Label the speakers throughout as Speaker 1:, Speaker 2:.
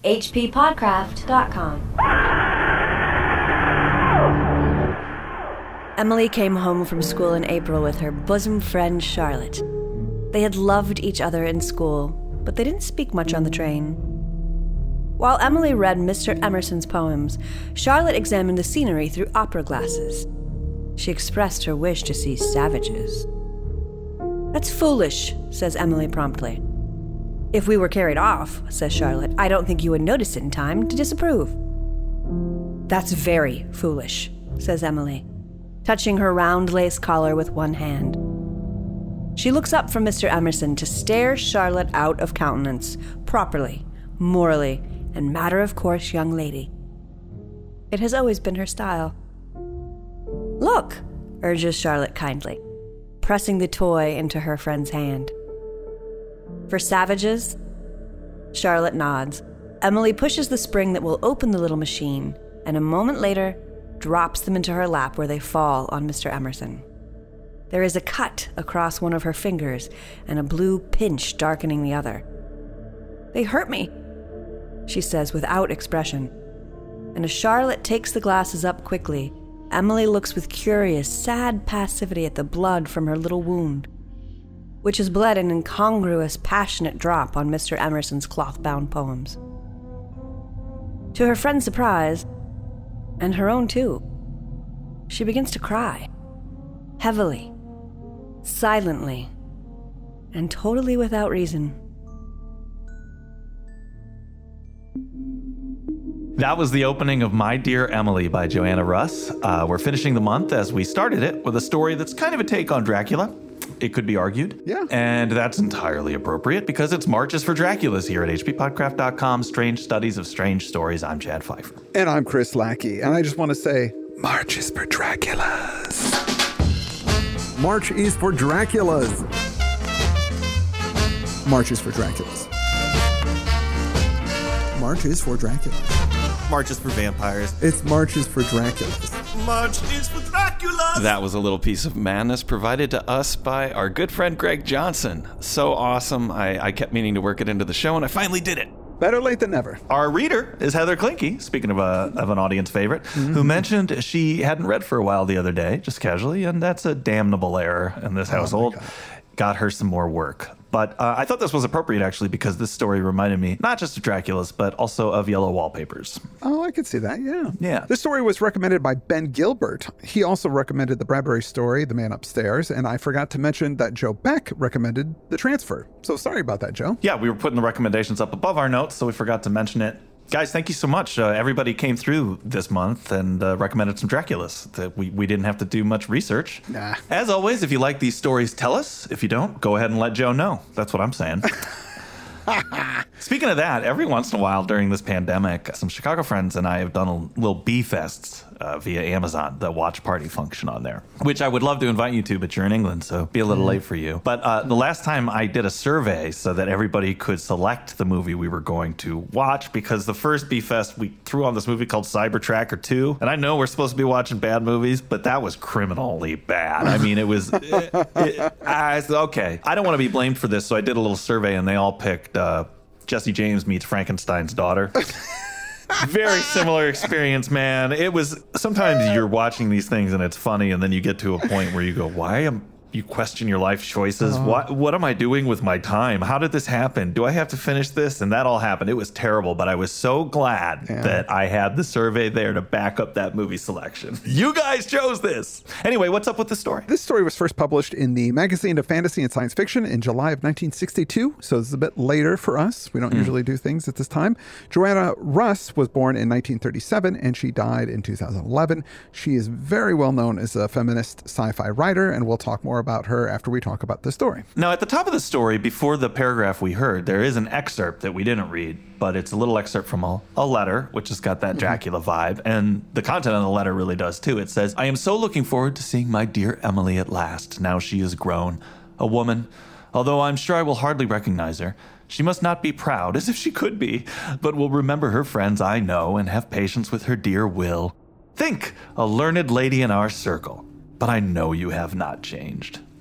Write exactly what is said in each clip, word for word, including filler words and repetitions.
Speaker 1: H P Podcraft dot com.
Speaker 2: Emily came home from school in April with her bosom friend Charlotte. They had loved each other in school, but they didn't speak much on the train. While Emily read Mister Emerson's poems, Charlotte examined the scenery through opera glasses. She expressed her wish to see savages. "That's foolish," says Emily promptly. "If we were carried off," says Charlotte, "I don't think you would notice it in time to disapprove." "That's very foolish," says Emily, touching her round lace collar with one hand. She looks up from Mister Emerson to stare Charlotte out of countenance, properly, morally, and matter-of-course young lady. It has always been her style. "Look," urges Charlotte kindly, pressing the toy into her friend's hand. "For savages?" Charlotte nods. Emily pushes the spring that will open the little machine, and a moment later drops them into her lap where they fall on Mister Emerson. There is a cut across one of her fingers and a blue pinch darkening the other. "They hurt me," she says without expression. And as Charlotte takes the glasses up quickly, Emily looks with curious, sad passivity at the blood from her little wound, which has bled an incongruous, passionate drop on Mister Emerson's cloth-bound poems. To her friend's surprise, and her own too, she begins to cry, heavily, silently, and totally without reason.
Speaker 3: That was the opening of My Dear Emily by Joanna Russ. Uh, we're finishing the month as we started it with a story that's kind of a take on Dracula. It could be argued.
Speaker 4: Yeah.
Speaker 3: And that's entirely appropriate because it's March is for Draculas here at H P Podcraft dot com. Strange Studies of Strange Stories. I'm Chad Pfeiffer.
Speaker 4: And I'm Chris Lackey. And I just want to say, March is for Draculas. March is for Draculas. March is for Draculas. March is for Draculas.
Speaker 5: March is for vampires.
Speaker 4: It's March is for Draculas.
Speaker 5: March is for Draculas.
Speaker 3: That was a little piece of madness provided to us by our good friend Greg Johnson. So awesome. I, I kept meaning to work it into the show, and I finally did it.
Speaker 4: Better late than never.
Speaker 3: Our reader is Heather Klinke, speaking of, a, of an audience favorite, mm-hmm. who mentioned she hadn't read for a while the other day, just casually, and that's a damnable error in this household. Oh Got her some more work. But uh, I thought this was appropriate, actually, because this story reminded me not just of Dracula's, but also of Yellow Wallpapers.
Speaker 4: Oh, I could see that, yeah.
Speaker 3: Yeah.
Speaker 4: This story was recommended by Ben Gilbert. He also recommended the Bradbury story, The Man Upstairs, and I forgot to mention that Joe Beck recommended The Transfer. So sorry about that, Joe.
Speaker 3: Yeah, we were putting the recommendations up above our notes, so we forgot to mention it. Guys, thank you so much. Uh, everybody came through this month and uh, recommended some Draculas. That we, we didn't have to do much research.
Speaker 4: Nah.
Speaker 3: As always, if you like these stories, tell us. If you don't, go ahead and let Joe know. That's what I'm saying. Speaking of that, every once in a while during this pandemic, some Chicago friends and I have done a little B-fests uh, via Amazon, the watch party function on there, which I would love to invite you to, but you're in England, so be a little mm. late for you. But uh, the last time I did a survey so that everybody could select the movie we were going to watch, because the first B-fest, we threw on this movie called Cybertracker two, and I know we're supposed to be watching bad movies, but that was criminally bad. I mean, it was... it, it, I, okay, I don't want to be blamed for this, so I did a little survey, and they all picked... Uh, Jesse James Meets Frankenstein's Daughter. Very similar experience, man. It was, sometimes you're watching these things and it's funny, and then you get to a point where you go, why am you question your life choices? Uh-huh. What what am I doing with my time? How did this happen? Do I have to finish this? And that all happened. It was terrible, but I was so glad yeah. that I had the survey there to back up that movie selection. You guys chose this. Anyway, what's up with the story?
Speaker 4: This story was first published in the Magazine of Fantasy and Science Fiction in July of nineteen sixty-two, so it's a bit later for us. We don't mm. usually do things at this time. Joanna Russ was born in nineteen thirty-seven, and she died in two thousand eleven. She is very well known as a feminist sci-fi writer, and we'll talk more about her after we talk about the story.
Speaker 3: Now, at the top of the story, before the paragraph we heard, there is an excerpt that we didn't read, but it's a little excerpt from a, a letter, which has got that Dracula vibe, and the content of the letter really does too. It says, I am so looking forward to seeing my dear Emily at last, now she is grown, a woman. Although I'm sure I will hardly recognize her. She must not be proud, as if she could be, but will remember her friends I know and have patience with her dear Will. Think, a learned lady in our circle. But I know you have not changed.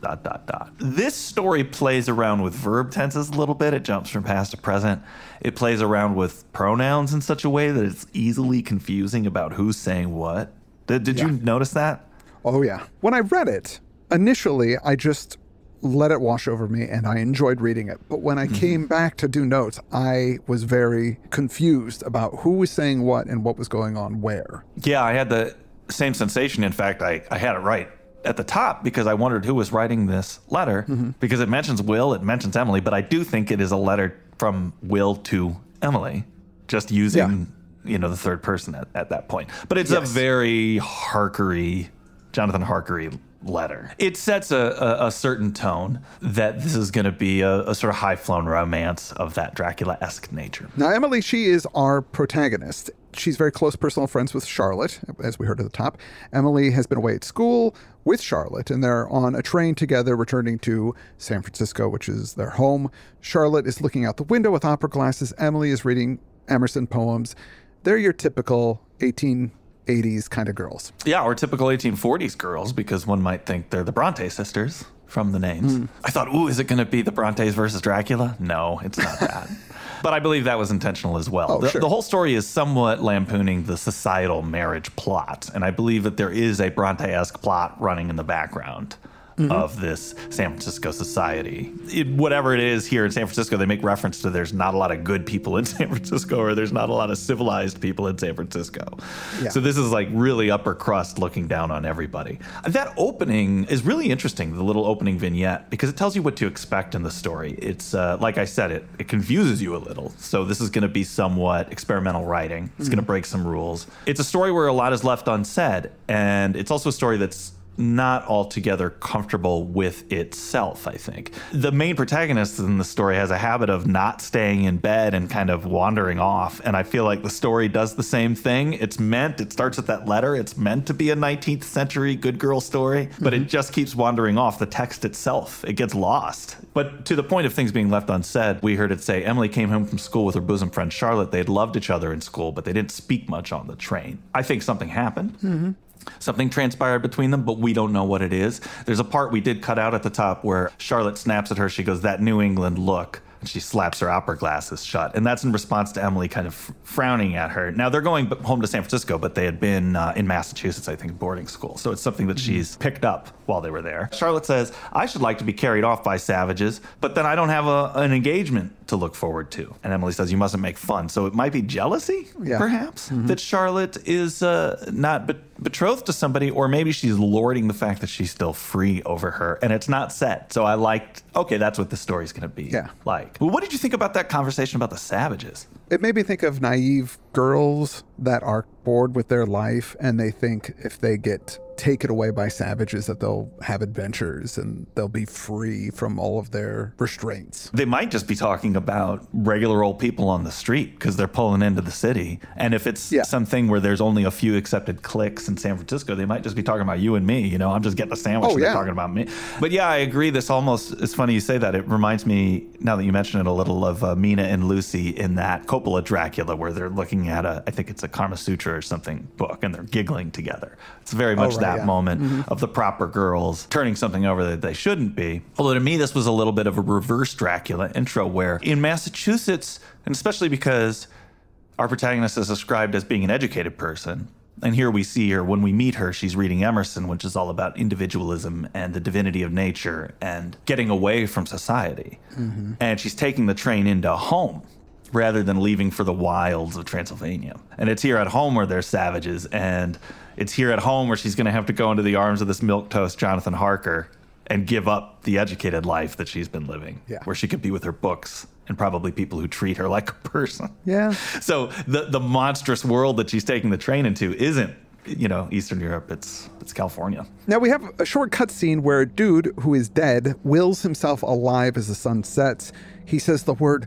Speaker 3: dot, dot, dot. This story plays around with verb tenses a little bit. It jumps from past to present. It plays around with pronouns in such a way that it's easily confusing about who's saying what. Did, did
Speaker 4: Yeah.
Speaker 3: you notice that?
Speaker 4: Oh, yeah. When I read it, initially, I just let it wash over me and I enjoyed reading it. But when I mm-hmm. came back to do notes, I was very confused about who was saying what and what was going on where.
Speaker 3: Yeah, I had the same sensation. In fact, I, I had it right at the top because I wondered who was writing this letter mm-hmm. because it mentions Will, it mentions Emily, but I do think it is a letter from Will to Emily, just using, yeah. you know, the third person at, at that point. But it's yes. a very Harkery, Jonathan Harkery letter. It sets a, a, a certain tone that this is going to be a, a sort of high-flown romance of that Dracula-esque nature.
Speaker 4: Now, Emily, she is our protagonist. She's very close personal friends with Charlotte, as we heard at the top. Emily has been away at school with Charlotte, and they're on a train together returning to San Francisco, which is their home. Charlotte is looking out the window with opera glasses. Emily is reading Emerson poems. They're your typical eighteen eighties kind of girls.
Speaker 3: Yeah, or typical eighteen forties girls, because one might think they're the Bronte sisters from the names. Mm. I thought, ooh, is it going to be the Brontes versus Dracula? No, it's not that. But I believe that was intentional as well.
Speaker 4: Oh,
Speaker 3: the,
Speaker 4: sure.
Speaker 3: the whole story is somewhat lampooning the societal marriage plot, and I believe that there is a Bronte-esque plot running in the background. Mm-hmm. Of this San Francisco society. It, whatever it is here in San Francisco, they make reference to there's not a lot of good people in San Francisco, or there's not a lot of civilized people in San Francisco. Yeah. So this is like really upper crust looking down on everybody. That opening is really interesting, the little opening vignette, because it tells you what to expect in the story. It's, uh, like I said, it, it confuses you a little. So this is going to be somewhat experimental writing. It's mm-hmm. going to break some rules. It's a story where a lot is left unsaid, and it's also a story that's not altogether comfortable with itself, I think. The main protagonist in the story has a habit of not staying in bed and kind of wandering off, and I feel like the story does the same thing. It's meant, it starts with that letter, it's meant to be a nineteenth century good girl story, but mm-hmm. it just keeps wandering off. The text itself, it gets lost. But to the point of things being left unsaid, we heard it say, Emily came home from school with her bosom friend Charlotte. They had loved each other in school, but they didn't speak much on the train. I think something happened. Mm-hmm. Something transpired between them, but we don't know what it is. There's a part we did cut out at the top where Charlotte snaps at her. She goes, that New England look. And she slaps her opera glasses shut. And that's in response to Emily kind of f- frowning at her. Now, they're going home to San Francisco, but they had been uh, in Massachusetts, I think, boarding school. So it's something that she's picked up while they were there. Charlotte says, I should like to be carried off by savages, but then I don't have a, an engagement to look forward to. And Emily says, you mustn't make fun. So it might be jealousy, yeah. perhaps, mm-hmm. that Charlotte is uh, not be- betrothed to somebody, or maybe she's lording the fact that she's still free over her. And it's not set. So I liked, okay, that's what the story's going to be
Speaker 4: yeah.
Speaker 3: like. Well, what did you think about that conversation about the savages?
Speaker 4: It made me think of naive girls that are bored with their life, and they think if they get taken away by savages that they'll have adventures and they'll be free from all of their restraints.
Speaker 3: They might just be talking about regular old people on the street because they're pulling into the city. And if it's yeah. something where there's only a few accepted cliques in San Francisco, they might just be talking about you and me. You know, I'm just getting a sandwich
Speaker 4: oh,
Speaker 3: and
Speaker 4: yeah.
Speaker 3: they're talking about me. But yeah, I agree. This almost, it's funny you say that. It reminds me, now that you mention it, a little of uh, Mina and Lucy in that Coppola Dracula, where they're looking at a, I think it's a Kama Sutra or something book, and they're giggling together. It's very much oh, right, that yeah. moment mm-hmm. of the proper girls turning something over that they shouldn't be. Although to me, this was a little bit of a reverse Dracula intro, where in Massachusetts, and especially because our protagonist is described as being an educated person, and here we see her, when we meet her, she's reading Emerson, which is all about individualism and the divinity of nature and getting away from society. Mm-hmm. And she's taking the train into home rather than leaving for the wilds of Transylvania. And it's here at home where there's savages, and it's here at home where she's going to have to go into the arms of this milquetoast Jonathan Harker and give up the educated life that she's been living,
Speaker 4: yeah.
Speaker 3: where she could be with her books and probably people who treat her like a person.
Speaker 4: Yeah.
Speaker 3: So the the monstrous world that she's taking the train into isn't, you know, Eastern Europe, it's it's California.
Speaker 4: Now we have a short cut scene where a dude who is dead wills himself alive as the sun sets. He says the word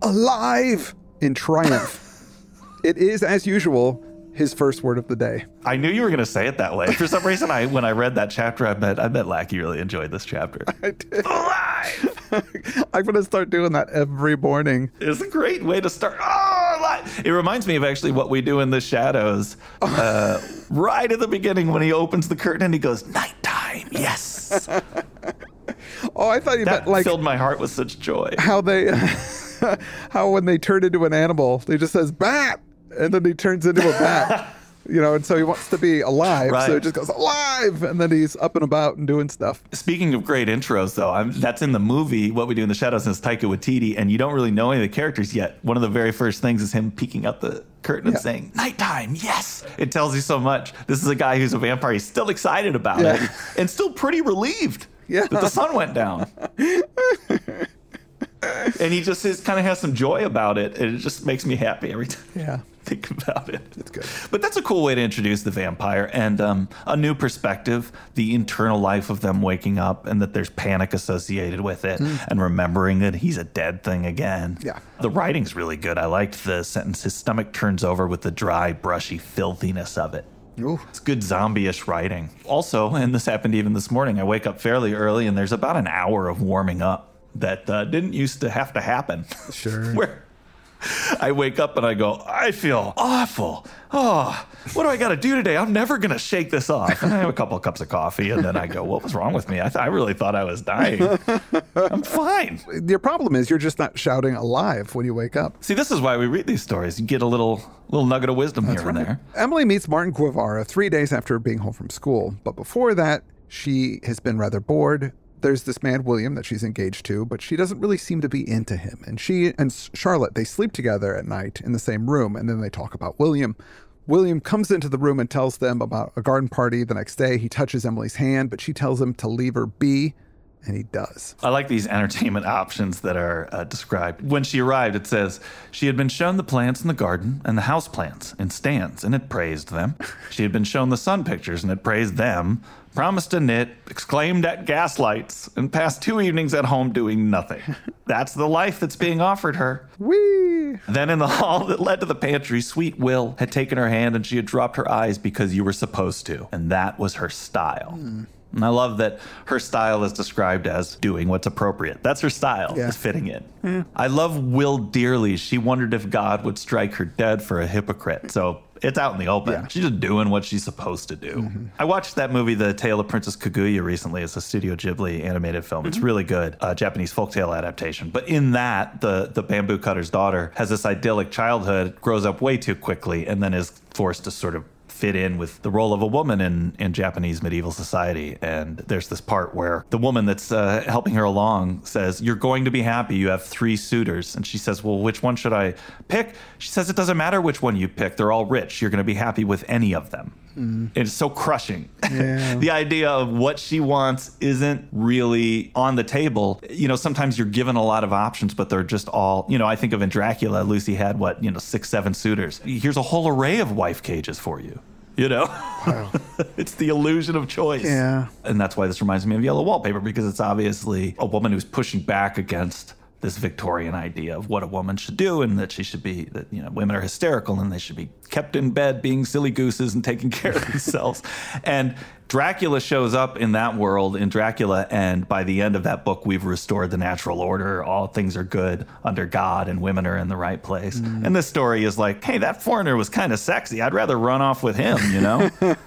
Speaker 4: alive in triumph. It is, as usual, his first word of the day.
Speaker 3: I knew you were going to say it that way. For some reason, I when I read that chapter, I bet I bet Lackey really enjoyed this chapter.
Speaker 4: I did.
Speaker 3: Alive!
Speaker 4: I'm going to start doing that every morning.
Speaker 3: It's a great way to start. Oh, alive! It reminds me of actually what we do in The Shadows. Uh, right at the beginning when he opens the curtain and he goes, nighttime, yes.
Speaker 4: Oh, I thought you
Speaker 3: That
Speaker 4: meant like
Speaker 3: filled my heart with such joy.
Speaker 4: how they, how when they turn into an animal, they just says bat, and then he turns into a bat. You know, and so he wants to be alive,
Speaker 3: Right.
Speaker 4: so he just goes alive, and then he's up and about and doing stuff.
Speaker 3: Speaking of great intros, though, I'm, that's in the movie What We Do in the Shadows, and it's Taika Waititi, and you don't really know any of the characters yet. One of the very first things is him peeking out the curtain and
Speaker 4: Yeah.
Speaker 3: saying, "Nighttime, yes!" It tells you so much. This is a guy who's a vampire. He's still excited about
Speaker 4: Yeah.
Speaker 3: it, and still pretty relieved
Speaker 4: Yeah.
Speaker 3: that the sun went down. And he just is, kind of has some joy about it, and it just makes me happy every time.
Speaker 4: Yeah.
Speaker 3: Think about it.
Speaker 4: It's good.
Speaker 3: But that's a cool way to introduce the vampire and um, a new perspective, the internal life of them waking up and that there's panic associated with it and remembering that he's a dead thing again.
Speaker 4: Yeah.
Speaker 3: The writing's really good. I liked the sentence, his stomach turns over with the dry, brushy filthiness of it.
Speaker 4: Ooh.
Speaker 3: It's good zombie-ish writing. Also, and this happened even this morning, I wake up fairly early and there's about an hour of warming up that uh, didn't used to have to happen.
Speaker 4: Sure.
Speaker 3: Where I wake up and I go, I feel awful. Oh, what do I got to do today? I'm never going to shake this off. And I have a couple of cups of coffee and then I go, what was wrong with me? I, th- I really thought I was dying. I'm fine.
Speaker 4: Your problem is you're just not shouting alive when you wake up.
Speaker 3: See, this is why we read these stories. You get a little little nugget of wisdom here and there.
Speaker 4: Emily meets Martin Guevara three days after being home from school. But before that, she has been rather bored. There's this man, William, that she's engaged to, but she doesn't really seem to be into him. And she and Charlotte, they sleep together at night in the same room, and then they talk about William. William comes into the room and tells them about a garden party the next day. He touches Emily's hand, but she tells him to leave her be, and he does.
Speaker 3: I like these entertainment options that are uh, described. When she arrived, it says, she had been shown the plants in the garden and the house plants in stands, and it praised them. She had been shown the sun pictures, and it praised them. Promised to knit, exclaimed at gaslights, and passed two evenings at home doing nothing. That's the life that's being offered her.
Speaker 4: Whee!
Speaker 3: Then in the hall that led to the pantry, sweet Will had taken her hand and she had dropped her eyes because you were supposed to. And that was her style. Mm. And I love that her style is described as doing what's appropriate. That's her style,
Speaker 4: Yeah.
Speaker 3: is fitting in. Yeah. I love Will dearly. She wondered if God would strike her dead for a hypocrite. So it's out in the open.
Speaker 4: Yeah.
Speaker 3: She's just doing what she's supposed to do. Mm-hmm. I watched that movie, The Tale of Princess Kaguya, recently. It's a Studio Ghibli animated film. Mm-hmm. It's really good, a Japanese folktale adaptation. But in that, the, the bamboo cutter's daughter has this idyllic childhood, grows up way too quickly, and then is forced to sort of fit in with the role of a woman in, in Japanese medieval society. And there's this part where the woman that's uh, helping her along says, you're going to be happy. You have three suitors. And she says, well, which one should I pick? She says, it doesn't matter which one you pick. They're all rich. You're going to be happy with any of them. Mm. It's so crushing. Yeah. The idea of what she wants isn't really on the table. You know, sometimes you're given a lot of options, but they're just all, you know, I think of in Dracula, Lucy had what, you know, six, seven suitors. Here's a whole array of wife cages for you. You know, wow. It's the illusion of choice.
Speaker 4: Yeah.
Speaker 3: And that's why this reminds me of Yellow Wallpaper, because it's obviously a woman who's pushing back against this Victorian idea of what a woman should do, and that she should be, that, you know, women are hysterical and they should be kept in bed being silly gooses and taking care of themselves. And Dracula shows up in that world in Dracula, and by the end of that book, we've restored the natural order. All things are good under God, and women are in the right place. Mm. And this story is like, hey, that foreigner was kind of sexy. I'd rather run off with him, you know?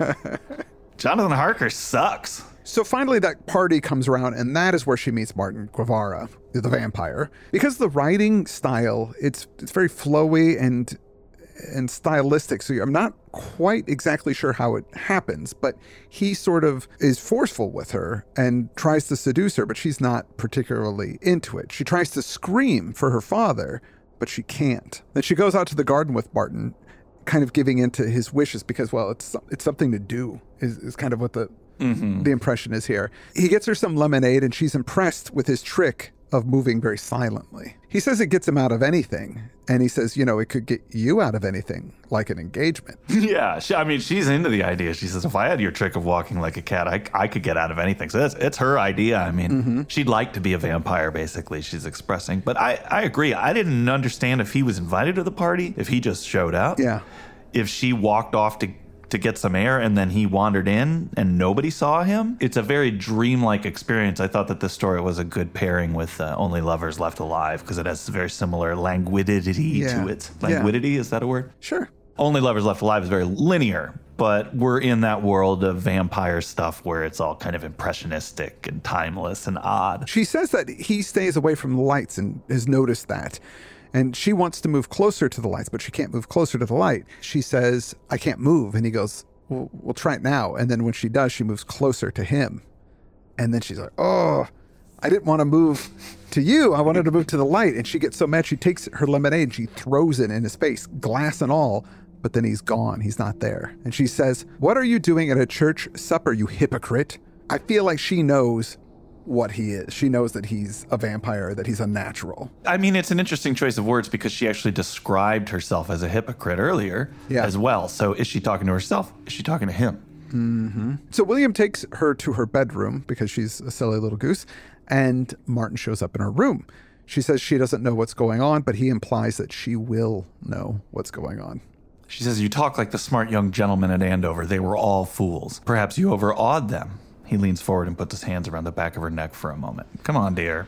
Speaker 3: Jonathan Harker sucks.
Speaker 4: So finally that party comes around, and that is where she meets Martin Guevara, the vampire. Because the writing style, it's it's very flowy and and stylistic, so I'm not quite exactly sure how it happens, but he sort of is forceful with her and tries to seduce her, but she's not particularly into it. She tries to scream for her father, but she can't. Then she goes out to the garden with Martin, kind of giving in to his wishes because, well, it's it's something to do, is, is kind of what the Mm-hmm. the impression is here. He gets her some lemonade, and she's impressed with his trick of moving very silently. He says it gets him out of anything, and he says, you know, it could get you out of anything, like an engagement.
Speaker 3: Yeah, she, I mean, she's into the idea. She says, if I had your trick of walking like a cat, I, I could get out of anything. So it's, it's her idea. I mean, mm-hmm. she'd like to be a vampire, basically, she's expressing. But I, I agree. I didn't understand if he was invited to the party, if he just showed up.
Speaker 4: Yeah.
Speaker 3: If she walked off to to get some air and then he wandered in and nobody saw him. It's a very dreamlike experience. I thought that this story was a good pairing with uh, Only Lovers Left Alive, because it has very similar languidity yeah. to it. Languidity, yeah. Is that a word?
Speaker 4: Sure.
Speaker 3: Only Lovers Left Alive is very linear. but we're in that world of vampire stuff where it's all kind of impressionistic and timeless and odd.
Speaker 4: She says that he stays away from the lights and has noticed that. And she wants to move closer to the lights, but she can't move closer to the light. She says, I can't move. And he goes, well, we'll try it now. And then when she does, she moves closer to him. And then she's like, oh, I didn't want to move to you. I wanted to move to the light. And she gets so mad, she takes her lemonade and she throws it in his face, glass and all. But then he's gone. He's not there. And she says, what are you doing at a church supper, you hypocrite? I feel like she knows what he is. She knows that he's a vampire, that he's unnatural.
Speaker 3: I mean, it's an interesting choice of words because she actually described herself as a hypocrite earlier
Speaker 4: yeah.
Speaker 3: as well. So is she talking to herself? Is she talking to him?
Speaker 4: Mm-hmm. So William takes her to her bedroom because she's a silly little goose, and Martin shows up in her room. She says she doesn't know what's going on, but he implies that she will know what's going on.
Speaker 3: She says, you talk like the smart young gentlemen at Andover. They were all fools. Perhaps you overawed them. He leans forward and puts his hands around the back of her neck for a moment. Come on, dear.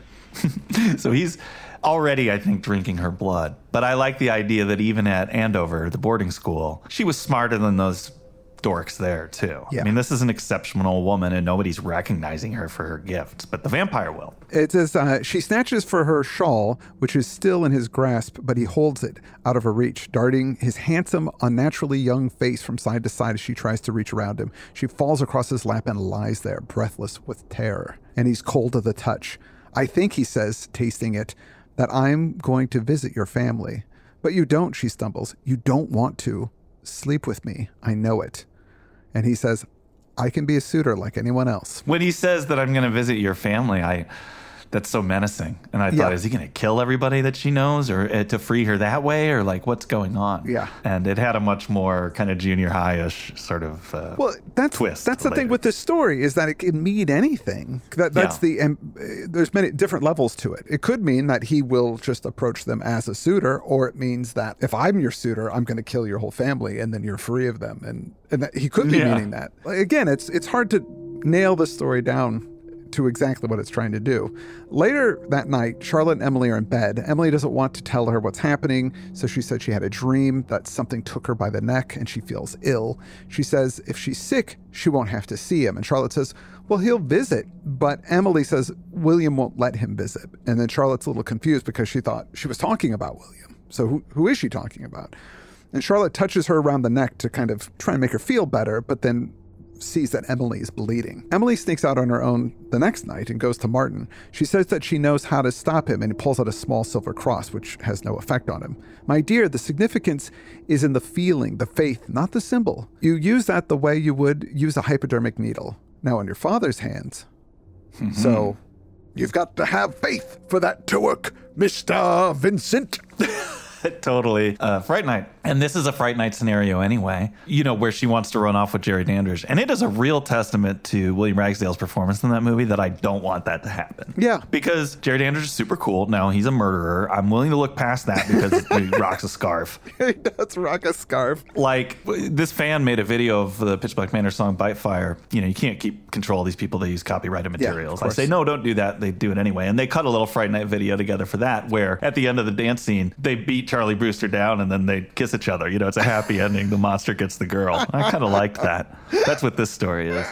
Speaker 3: So he's already, I think, drinking her blood. But I like the idea that even at Andover, the boarding school, she was smarter than those dorks there, too.
Speaker 4: Yeah.
Speaker 3: I mean, this is an exceptional woman, and nobody's recognizing her for her gifts, but the vampire will.
Speaker 4: It says uh, she snatches for her shawl, which is still in his grasp, but he holds it out of her reach, darting his handsome, unnaturally young face from side to side as she tries to reach around him. She falls across his lap and lies there, breathless with terror. And he's cold to the touch. I think, he says, tasting it, that I'm going to visit your family. But you don't, she stumbles. You don't want to. Sleep with me. I know it. And he says, I can be a suitor like anyone else.
Speaker 3: When he says that I'm going to visit your family, I that's so menacing. And I thought,
Speaker 4: Yeah.
Speaker 3: is he going to kill everybody that she knows or uh, to free her that way? Or like, what's going on?
Speaker 4: Yeah.
Speaker 3: And it had a much more kind of junior high-ish sort of uh,
Speaker 4: Well, that's
Speaker 3: twist.
Speaker 4: That's the
Speaker 3: later.
Speaker 4: thing with this story is that it can mean anything. That, that's
Speaker 3: Yeah.
Speaker 4: the and uh, there's many different levels to it. It could mean that he will just approach them as a suitor, or it means that if I'm your suitor, I'm going to kill your whole family, and then you're free of them. And and that, he could be
Speaker 3: Yeah.
Speaker 4: meaning that. Like, again, it's it's hard to nail this story down to exactly what it's trying to do. Later that night, Charlotte and Emily are in bed. Emily doesn't want to tell her what's happening, so she said she had a dream that something took her by the neck and she feels ill. She says if she's sick, she won't have to see him. And Charlotte says, well, he'll visit. But Emily says William won't let him visit. And then Charlotte's a little confused because she thought she was talking about William. So who, who is she talking about? And Charlotte touches her around the neck to kind of try and make her feel better, but then sees that Emily is bleeding. Emily sneaks out on her own the next night and goes to Martin. She says that she knows how to stop him and pulls out a small silver cross, which has no effect on him. My dear, the significance is in the feeling, the faith, not the symbol. You use that the way you would use a hypodermic needle. Now in your father's hands. Mm-hmm. So you've got to have faith for that to work, Mister Vincent.
Speaker 3: Totally. Uh, Fright Night. And this is a Fright Night scenario anyway, you know, where she wants to run off with Jerry Dandridge. And it is a real testament to William Ragsdale's performance in that movie that I don't want that to happen.
Speaker 4: Yeah.
Speaker 3: Because Jerry Dandridge is super cool. Now, he's a murderer. I'm willing to look past that because he rocks a scarf.
Speaker 4: He does rock a scarf.
Speaker 3: Like, this fan made a video of the Pitch Black Manor song Bite Fire. You know, you can't keep control of these people. They use copyrighted materials.
Speaker 4: Yeah,
Speaker 3: I say, no, don't do that. They do it anyway. And they cut a little Fright Night video together for that, where at the end of the dance scene, they beat Charlie Brewster down and then they kiss each other. You know, it's a happy ending. The monster gets the girl. I kind of liked that. That's what this story is.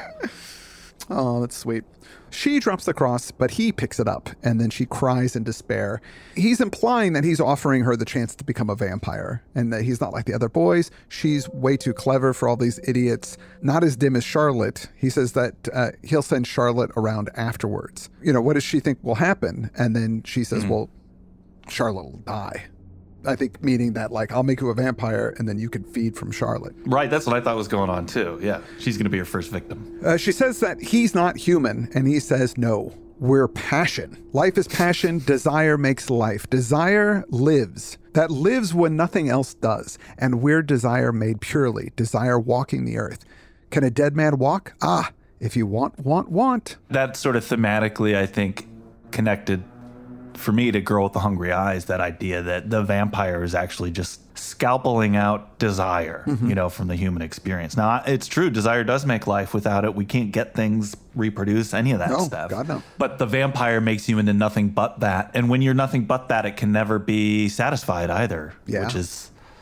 Speaker 4: Oh, that's sweet. She drops the cross, but he picks it up, and then she cries in despair. He's implying that he's offering her the chance to become a vampire, and that he's not like the other boys. She's way too clever for all these idiots, not as dim as Charlotte. He says that uh, he'll send Charlotte around afterwards. You know, what does she think will happen? And then she says, mm. well, Charlotte will die. I think meaning that, like, I'll make you a vampire and then you can feed from Charlotte.
Speaker 3: Right, that's what I thought was going on, too. Yeah, she's going to be her first victim.
Speaker 4: Uh, she says that he's not human, and he says, no, we're passion. Life is passion. Desire makes life. Desire lives. That lives when nothing else does. And we're desire made purely. Desire walking the earth. Can a dead man walk? Ah, if you want, want, want.
Speaker 3: That sort of thematically, I think, connected for me to Girl with the Hungry Eyes, that idea that the vampire is actually just scalpeling out desire, mm-hmm. you know, from the human experience. Now, it's true, desire does make life. Without it, we can't get things, reproduce, any of that
Speaker 4: no,
Speaker 3: stuff.
Speaker 4: God, no.
Speaker 3: But the vampire makes you into nothing but that. And when you're nothing but that, it can never be satisfied either,
Speaker 4: yeah.
Speaker 3: which is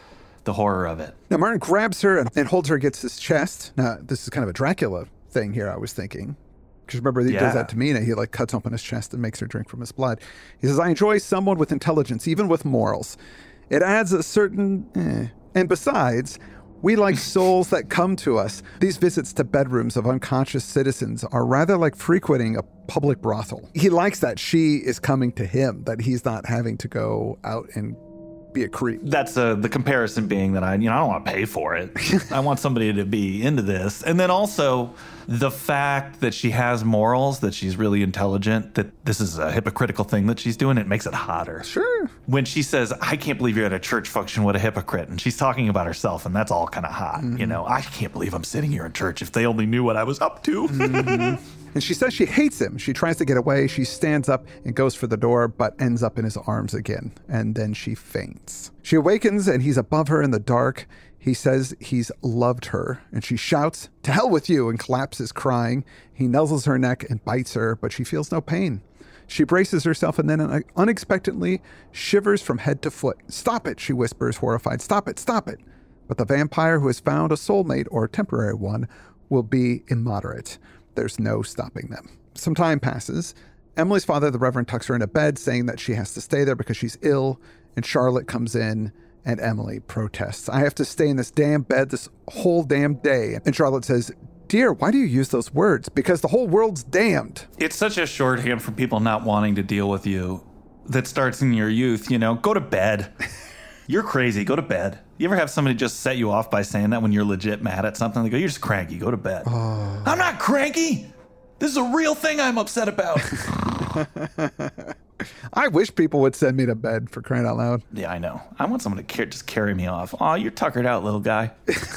Speaker 3: the horror of it.
Speaker 4: Now, Martin grabs her and, and holds her against his chest. Now, this is kind of a Dracula thing here, I was thinking. Because remember, he
Speaker 3: Yeah.
Speaker 4: does that to Mina. He like cuts open his chest and makes her drink from his blood. He says, I enjoy someone with intelligence, even with morals. It adds a certain... Eh. And besides, we like souls that come to us. These visits to bedrooms of unconscious citizens are rather like frequenting a public brothel. He likes that she is coming to him, that he's not having to go out and be a creep.
Speaker 3: That's uh, the comparison being that I, you know, I don't want to pay for it. I want somebody to be into this. And then also the fact that she has morals, that she's really intelligent, that this is a hypocritical thing that she's doing, it makes it hotter.
Speaker 4: Sure.
Speaker 3: When she says, I can't believe you're at a church function, what a hypocrite. And she's talking about herself, and that's all kind of hot. Mm-hmm. You know, I can't believe I'm sitting here in church. If they only knew what I was up to.
Speaker 4: Mm-hmm. And she says she hates him. She tries to get away. She stands up and goes for the door, but ends up in his arms again. And then she faints. She awakens, and he's above her in the dark. He says he's loved her, and she shouts, to hell with you, and collapses crying. He nuzzles her neck and bites her, but she feels no pain. She braces herself and then unexpectedly shivers from head to foot. Stop it, she whispers, horrified. Stop it, stop it. But the vampire who has found a soulmate, or a temporary one, will be immoderate. There's no stopping them. Some time passes. Emily's father, the Reverend, tucks her into bed, saying that she has to stay there because she's ill, and Charlotte comes in, and Emily protests. I have to stay in this damn bed this whole damn day. And Charlotte says, dear, why do you use those words? Because the whole world's damned.
Speaker 3: It's such a shorthand for people not wanting to deal with you that starts in your youth, you know, go to bed. You're crazy, go to bed. You ever have somebody just set you off by saying that when you're legit mad at something? They go, you're just cranky, go to bed. Oh. I'm not cranky. This is a real thing I'm upset about.
Speaker 4: I wish people would send me to bed, for crying out loud.
Speaker 3: Yeah, I know. I want someone to car- just carry me off. Oh, you're tuckered out, little guy.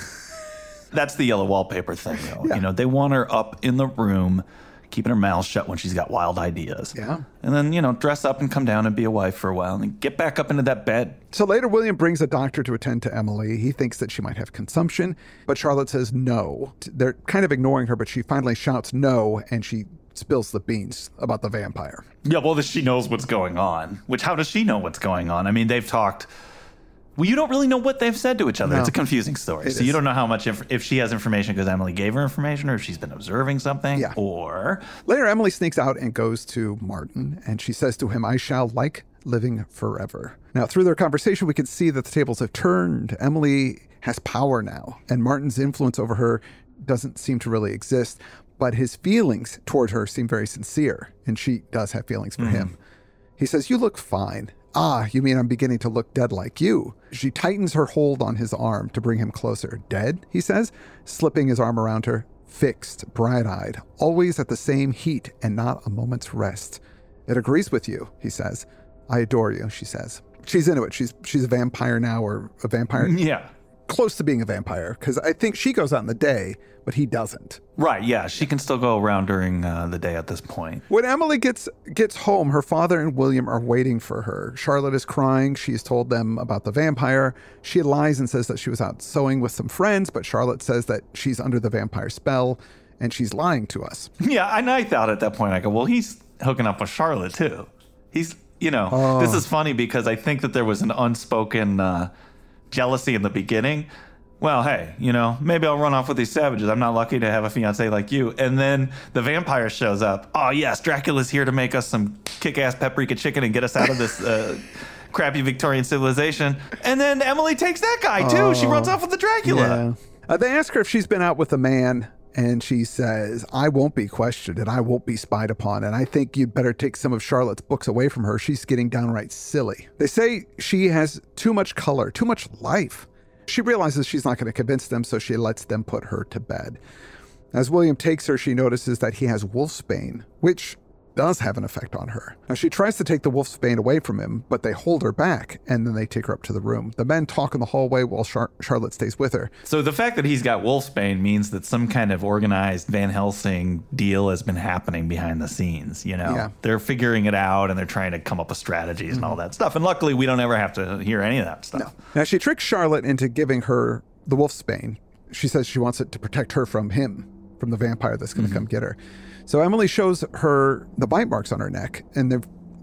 Speaker 3: That's the yellow wallpaper thing, though. Yeah. You know, they want her up in the room, keeping her mouth shut when she's got wild ideas.
Speaker 4: Yeah.
Speaker 3: And then, you know, dress up and come down and be a wife for a while and then get back up into that bed.
Speaker 4: So later, William brings a doctor to attend to Emily. He thinks that she might have consumption, but Charlotte says no. They're kind of ignoring her, but she finally shouts no, and she spills the beans about the vampire.
Speaker 3: Yeah, well, she knows what's going on. Which, how does she know what's going on? I mean, they've talked... Well, you don't really know what they've said to each other. No. It's a confusing story.
Speaker 4: It
Speaker 3: so
Speaker 4: is.
Speaker 3: you don't know how much, inf- if she has information because Emily gave her information, or if she's been observing something,
Speaker 4: yeah.
Speaker 3: or...
Speaker 4: Later, Emily sneaks out and goes to Martin, and she says to him, I shall like living forever. Now, through their conversation, we can see that the tables have turned. Emily has power now, and Martin's influence over her doesn't seem to really exist, but his feelings toward her seem very sincere, and she does have feelings for mm-hmm. him. He says, you look fine. Ah, you mean I'm beginning to look dead like you? She tightens her hold on his arm to bring him closer. Dead, he says, slipping his arm around her. Fixed, bright-eyed, always at the same heat and not a moment's rest. It agrees with you, he says. I adore you, she says. She's into it. She's she's a vampire now, or a vampire.
Speaker 3: Yeah.
Speaker 4: Close to being a vampire, because I think she goes out in the day, but he doesn't.
Speaker 3: Right, yeah. She can still go around during uh, the day at this point.
Speaker 4: When Emily gets gets home, her father and William are waiting for her. Charlotte is crying. She's told them about the vampire. She lies and says that she was out sewing with some friends, but Charlotte says that she's under the vampire spell, and she's lying to us.
Speaker 3: Yeah, and I thought at that point, I go, well, he's hooking up with Charlotte, too. He's, you know, oh. This is funny because I think that there was an unspoken... Uh, jealousy in the beginning. Well, hey, you know, maybe I'll run off with these savages. I'm not lucky to have a fiance like you. And then the vampire shows up. Oh, yes, Dracula's here to make us some kick-ass paprika chicken and get us out of this uh, crappy Victorian civilization. And then Emily takes that guy, too. Oh, she runs off with the Dracula.
Speaker 4: Yeah. Uh, they ask her if she's been out with a man, and she says, I won't be questioned, and I won't be spied upon, and I think you'd better take some of Charlotte's books away from her. She's getting downright silly. They say she has too much color, too much life. She realizes she's not going to convince them, so she lets them put her to bed. As William takes her, she notices that he has wolfsbane, which does have an effect on her. Now, she tries to take the wolfsbane away from him, but they hold her back, and then they take her up to the room. The men talk in the hallway while Char- Charlotte stays with her.
Speaker 3: So the fact that he's got wolfsbane means that some kind of organized Van Helsing deal has been happening behind the scenes, you know?
Speaker 4: Yeah.
Speaker 3: They're figuring it out, and they're trying to come up with strategies mm-hmm. and all that stuff. And luckily, we don't ever have to hear any of that stuff.
Speaker 4: No. Now, she tricks Charlotte into giving her the wolfsbane. She says she wants it to protect her from him, from the vampire that's going to mm-hmm. come get her. So Emily shows her the bite marks on her neck, and they've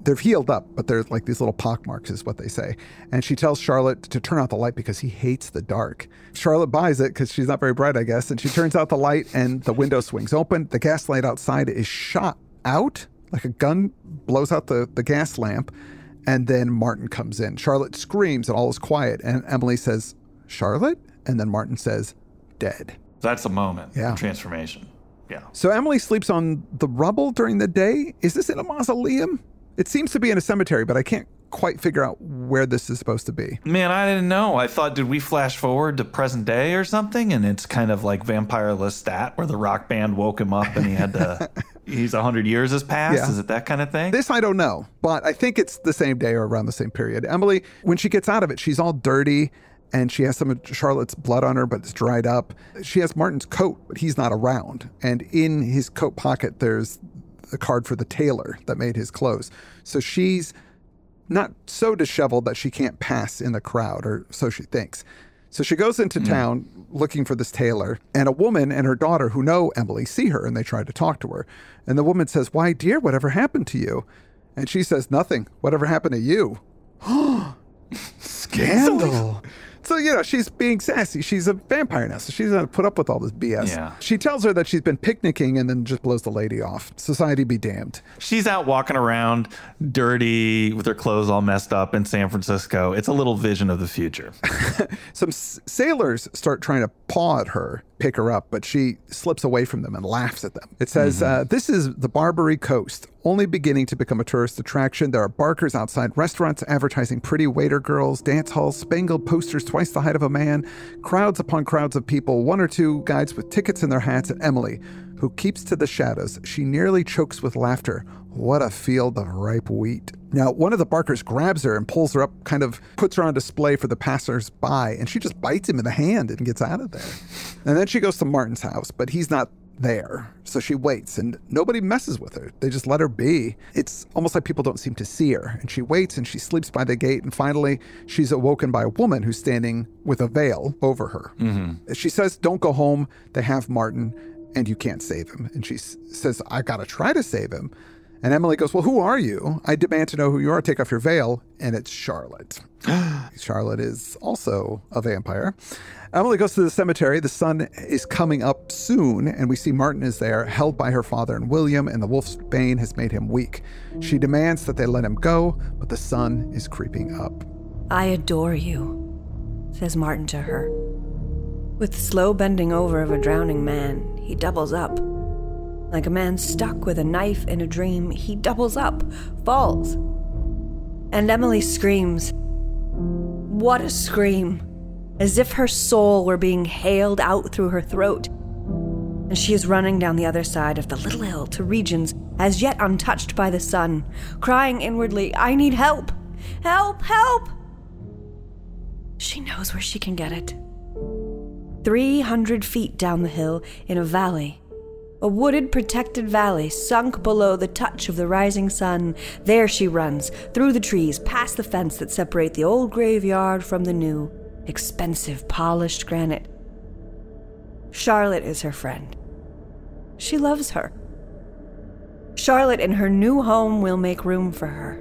Speaker 4: they're healed up, but they're like these little pock marks is what they say. And she tells Charlotte to turn out the light because he hates the dark. Charlotte buys it because she's not very bright, I guess. And she turns out the light and the window swings open. The gas light outside is shot out, like a gun blows out the, the gas lamp. And then Martin comes in. Charlotte screams and all is quiet. And Emily says, Charlotte? And then Martin says, dead.
Speaker 3: That's a moment
Speaker 4: Yeah.
Speaker 3: of transformation. Yeah.
Speaker 4: So Emily sleeps on the rubble during the day. Is this in a mausoleum? It seems to be in a cemetery, but I can't quite figure out where this is supposed to be.
Speaker 3: Man, I didn't know. I thought, did we flash forward to present day or something? And it's kind of like Vampire Lestat, where the rock band woke him up and he had to, he's a hundred years has passed.
Speaker 4: Yeah.
Speaker 3: Is it that kind of thing?
Speaker 4: This I don't know, but I think it's the same day or around the same period. Emily, when she gets out of it, she's all dirty and she has some of Charlotte's blood on her, but it's dried up. She has Martin's coat, but he's not around. And in his coat pocket, there's a card for the tailor that made his clothes. So she's not so disheveled that she can't pass in the crowd, or so she thinks. So she goes into mm. town looking for this tailor, and a woman and her daughter who know Emily see her, and they try to talk to her. And the woman says, why, dear, whatever happened to you? And she says, nothing. Whatever happened to you? Scandal. So, you know, she's being sassy. She's a vampire now, so she's going to put up with all this B S.
Speaker 3: Yeah.
Speaker 4: She tells her that she's been picnicking and then just blows the lady off. Society be damned.
Speaker 3: She's out walking around dirty with her clothes all messed up in San Francisco. It's a little vision of the future.
Speaker 4: Some s- sailors start trying to paw at her, pick her up, but she slips away from them and laughs at them. It says, mm-hmm. uh, this is the Barbary Coast, only beginning to become a tourist attraction. There are barkers outside restaurants advertising pretty waiter girls, dance halls, spangled posters twice the height of a man, crowds upon crowds of people, one or two guides with tickets in their hats, and Emily, who keeps to the shadows. She nearly chokes with laughter. What a field of ripe wheat. Now, one of the barkers grabs her and pulls her up, kind of puts her on display for the passers-by, and she just bites him in the hand and gets out of there. And then she goes to Martin's house, but he's not there. So she waits, and nobody messes with her. They just let her be. It's almost like people don't seem to see her. And she waits, and she sleeps by the gate, and finally she's awoken by a woman who's standing with a veil over her. Mm-hmm. She says, don't go home. They have Martin, and you can't save him. And she s- says, I gotta try to save him. And Emily goes, well, who are you? I demand to know who you are. Take off your veil. And it's Charlotte. Charlotte is also a vampire. Emily goes to the cemetery. The sun is coming up soon, and we see Martin is there, held by her father and William, and the wolf's bane has made him weak. She demands that they let him go, but the sun is creeping up.
Speaker 2: I adore you, says Martin to her. With the slow bending over of a drowning man, he doubles up. Like a man stuck with a knife in a dream, he doubles up, falls. And Emily screams. What a scream! As if her soul were being haled out through her throat. And she is running down the other side of the little hill to regions as yet untouched by the sun, crying inwardly, I need help! Help! Help! She knows where she can get it. Three hundred feet down the hill, in a valley, a wooded, protected valley sunk below the touch of the rising sun. There she runs, through the trees, past the fence that separate the old graveyard from the new, expensive, polished granite. Charlotte is her friend. She loves her. Charlotte in her new home will make room for her.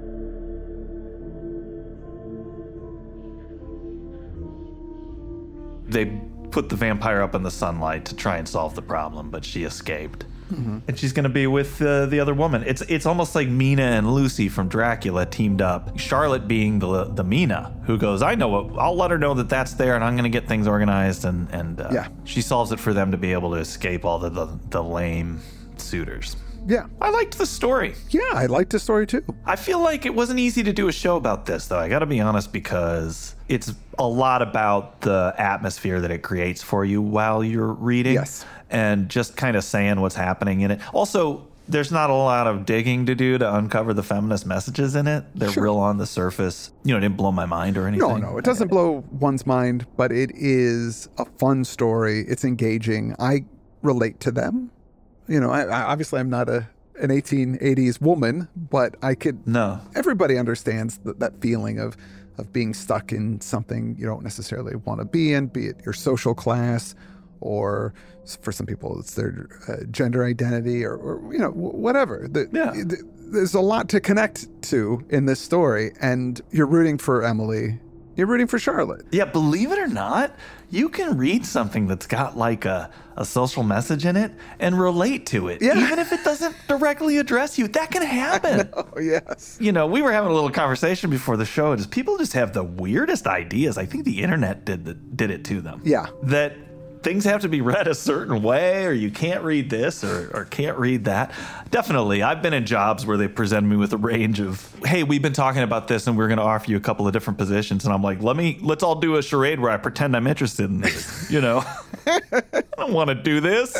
Speaker 3: They put the vampire up in the sunlight to try and solve the problem, but she escaped. Mm-hmm. And she's going to be with uh, the other woman. It's it's almost like Mina and Lucy from Dracula teamed up. Charlotte being the the Mina who goes, I know what, I'll let her know that that's there and I'm going to get things organized. And, and uh,
Speaker 4: yeah.
Speaker 3: she solves it for them to be able to escape all the, the, the lame suitors.
Speaker 4: Yeah.
Speaker 3: I liked the story.
Speaker 4: Yeah, I liked the story too.
Speaker 3: I feel like it wasn't easy to do a show about this, though. I got to be honest, because it's a lot about the atmosphere that it creates for you while you're reading.
Speaker 4: Yes.
Speaker 3: And just kind of saying what's happening in it. Also, there's not a lot of digging to do to uncover the feminist messages in it. They're
Speaker 4: Sure.
Speaker 3: real on the surface. You know, it didn't blow my mind or anything.
Speaker 4: No, no, it doesn't blow one's mind, but it is a fun story. It's engaging. I relate to them. You know, I, I obviously I'm not a an eighteen eighties woman, but I could.
Speaker 3: No.
Speaker 4: Everybody understands th- that feeling of of being stuck in something you don't necessarily want to be in, be it your social class, or for some people it's their uh, gender identity, or, or you know, w- whatever. The,
Speaker 3: Yeah.
Speaker 4: the, there's a lot to connect to in this story, and you're rooting for Emily. You're rooting for Charlotte.
Speaker 3: Yeah, believe it or not, you can read something that's got like a, a social message in it and relate to it.
Speaker 4: Yeah.
Speaker 3: Even if it doesn't directly address you, that can happen.
Speaker 4: Oh, yes.
Speaker 3: You know, we were having a little conversation before the show. Just people just have the weirdest ideas. I think the internet did the, did it to them.
Speaker 4: Yeah.
Speaker 3: That things have to be read a certain way, or you can't read this or, or can't read that. Definitely. I've been in jobs where they presented me with a range of, hey, we've been talking about this and we're going to offer you a couple of different positions. And I'm like, let me, let's all do a charade where I pretend I'm interested in it. You know, I don't want to do this.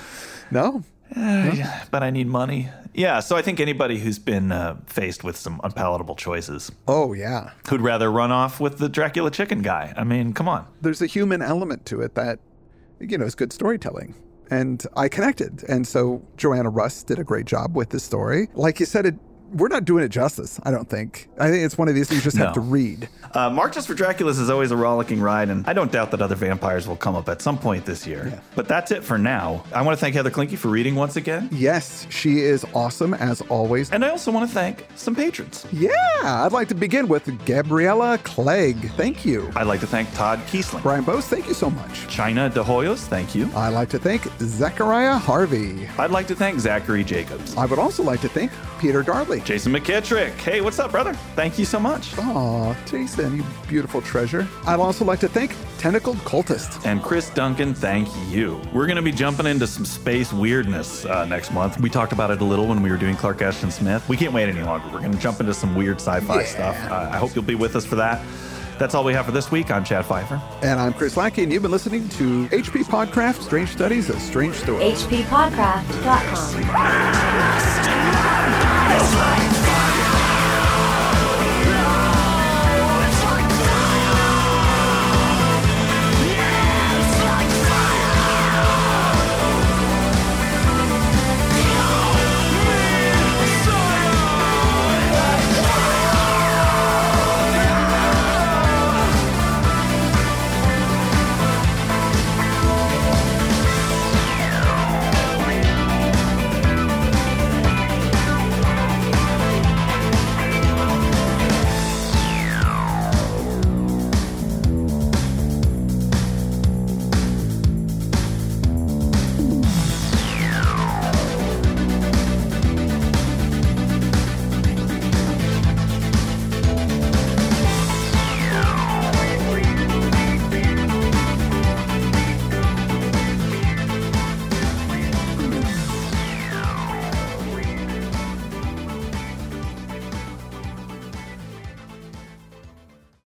Speaker 4: No.
Speaker 3: Uh, but I need money. Yeah, so I think anybody who's been uh, faced with some unpalatable choices,
Speaker 4: Oh, yeah.
Speaker 3: who'd rather run off with the Dracula chicken guy. I mean, come on.
Speaker 4: There's a human element to it that, you know, is good storytelling. And I connected. And so Joanna Russ did a great job with this story. Like you said, it, we're not doing it justice, I don't think. I think it's one of these you just have
Speaker 3: No.
Speaker 4: to read.
Speaker 3: Uh, Marches for Draculas is always a rollicking ride, and I don't doubt that other vampires will come up at some point this year.
Speaker 4: Yeah.
Speaker 3: But that's it for now. I want to thank Heather Klinke for reading once again.
Speaker 4: Yes, she is awesome, as always.
Speaker 3: And I also want to thank some patrons.
Speaker 4: Yeah, I'd like to begin with Gabriella Clegg. Thank you.
Speaker 3: I'd like to thank Todd Kiesling.
Speaker 4: Brian Bose, thank you so much.
Speaker 3: China De Hoyos, thank you.
Speaker 4: I'd like to thank Zechariah Harvey.
Speaker 3: I'd like to thank Zachary Jacobs.
Speaker 4: I would also like to thank Peter Darley.
Speaker 3: Jason McKittrick. Hey, what's up, brother? Thank you so much.
Speaker 4: Aw, Jason, you beautiful treasure. I'd also like to thank Tentacled Cultist.
Speaker 3: And Chris Duncan, thank you. We're going to be jumping into some space weirdness uh, next month. We talked about it a little when we were doing Clark Ashton Smith. We can't wait any longer. We're going to jump into some weird sci-fi
Speaker 4: Yeah.
Speaker 3: stuff. Uh, I hope you'll be with us for that. That's all we have for this week. I'm Chad Pfeiffer.
Speaker 4: And I'm Chris Lackey, and you've been listening to H P Podcraft, Strange Studies of Strange Stories.
Speaker 1: H P Podcraft dot com.